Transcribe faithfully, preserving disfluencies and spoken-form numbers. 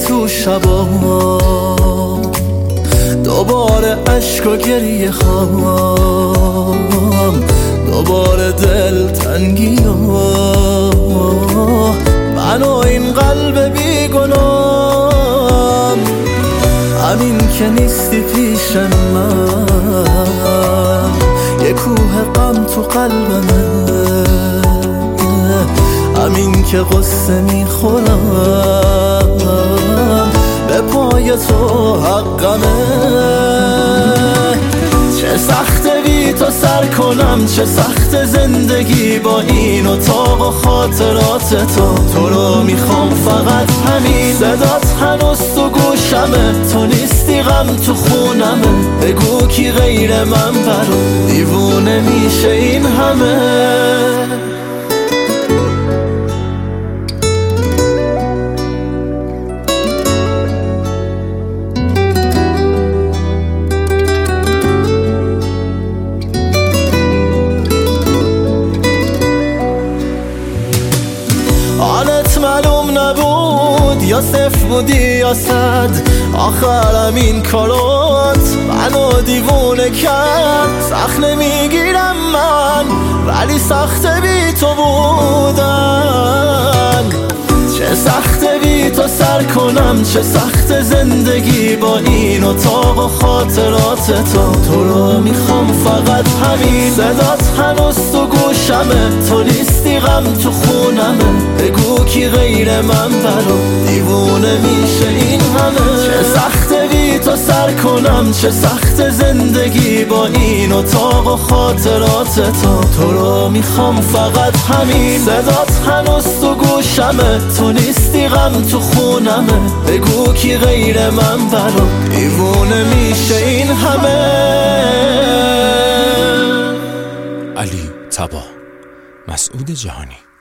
تو شبا، دوباره عشق و گریه خواهم، دوباره دل تنگی ها، من و این قلب بیگنام. همین که نیستی پیش من، یه کوه غم تو قلبمه، همین که قصه میخورم به پای تو حقمه. چه سخته بی تو سر کنم، چه سخت زندگی با این اتاق و خاطرات تو. تو رو میخوام فقط همین، صدات هنوز تو گوشمه، تو نیستی غم تو خونمه. بگو کی غیر من برا دیوونه میشه این همه. حالت معلوم نبود، یا صفر بودی یا صد، آخرم این کارات منو دیوونه کرد. سخت نمیگیرم من ولی سخت بی تو بودن. چه سخته بی تو سر کنم، چه سخت زندگی با این اتاق و خاطرات تو. تو رو میخوام فقط همین، صدات هنوز تو گوشمه، تو نیستی غم تو خونمه. بگو کی غیر من برا دیوونه میشه این همه. چه سخته بی تو سر کنم، چه سخت زندگی با این اتاق و خاطرات تو. تو رو میخوام فقط همین، صدات هنوز تو گوشمه، تو نیستی غم تو خونمه. بگو کی غیر من برا دیوونه میشه این همه. علی طبا، مسعود جهانی.